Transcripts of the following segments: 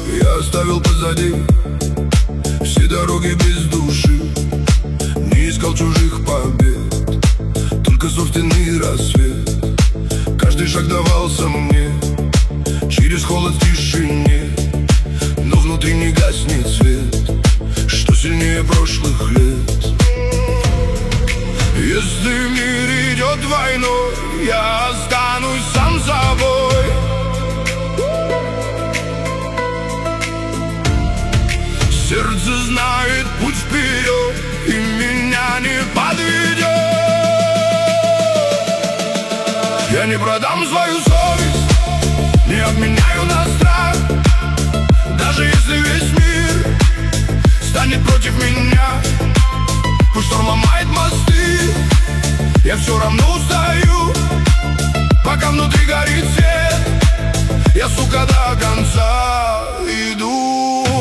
я оставил позади все дороги без души. Не искал чужих побед, только собственный рассвет. Каждый шаг давался мне через холод в тишине, но внутри не гаснет свет, что сильнее прошлых лет. Если мир идет войной, я останусь сам собой. Сердце знает путь вперед и меня не подведет. Я не продам свою совесть, не обменяю на страх. Даже если весь мир станет против меня, пусть шторм ломает мосты, я все равно устаю. Пока внутри горит свет, я, сука, до конца иду.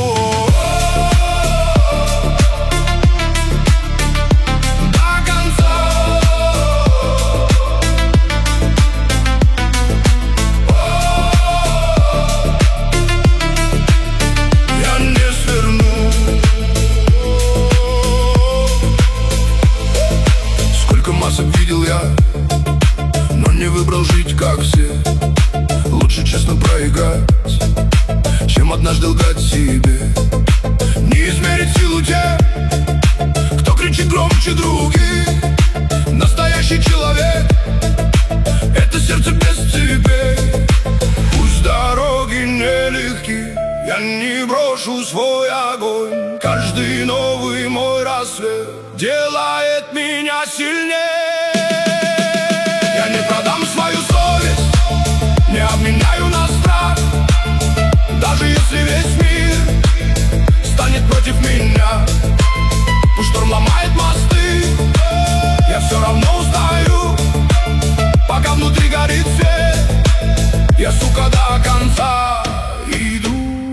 Видел я, но не выбрал жить как все. Лучше честно проиграть, чем однажды лгать себе. Не измерить силу тех, кто кричит громче других. Настоящий человек — это сердце без цепей. Пусть дороги нелегки, я не брошу свой огонь. Каждый новый мой рассвет делает меня сильнее. Я не продам свою совесть, не обменяю на страх. Даже если весь мир станет против меня, пусть шторм ломает мосты, я все равно устаю. Пока внутри горит свет, я, сука, до конца иду.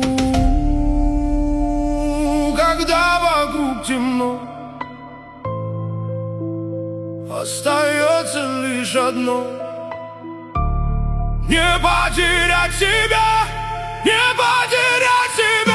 Когда вокруг темно, остается лишь одно: не потерять себя, не потерять себя.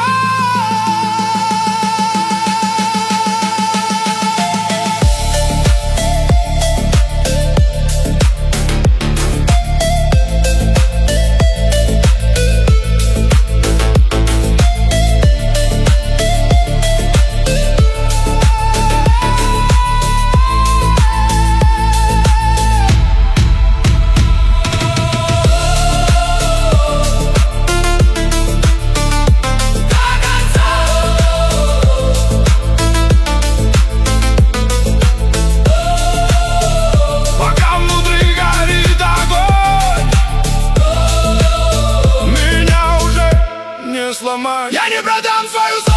Я не продам свою